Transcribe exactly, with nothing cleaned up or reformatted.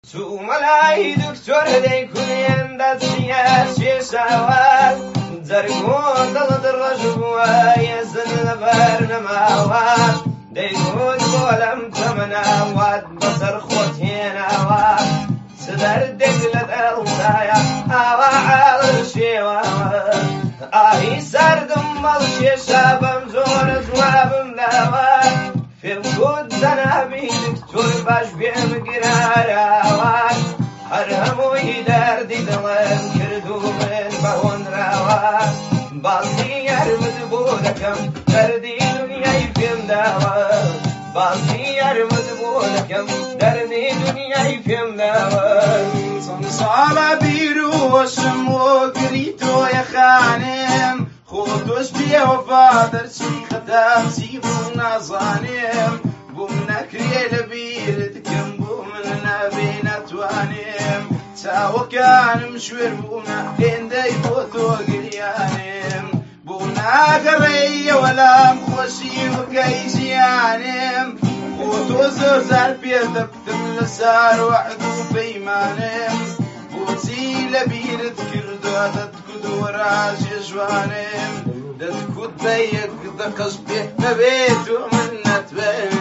سو ملای دکتر دیکن دستیش شواد زرگون دل درج بوای زن لبر نماواد دیکن بولم تمناواد بسر خوتین آواد صدر دقلت الصايا هوا عالشي واد آهی سردم ملشی شابم زور زوابم دواد فيلم كود زنابي دكتور باش بيم قرار هرهمو يدار دي دلم كردو من بهون راوات باطي يرمد بودكم دردي دنيا يفهم داوات باطي يرمد بودكم دردي دنيا يفهم داوات صنصالة بيرو وشمو قريتو يا خانم خودوش بيه وفادر شي ختام سيبو نظانم بومنا كريل بيردكم بومنا بينا توانم تاو كان مشوير بونا دين داي بوتو قريانم بونا قرية ولا مخوشي وكيزيانم خودو زرزار بيردكتم لسار وحدو بيمانم بوتي لبيرد كردو تتكدو راجي جوانم دتكد بيك دقش بيه نبيتو من نتبين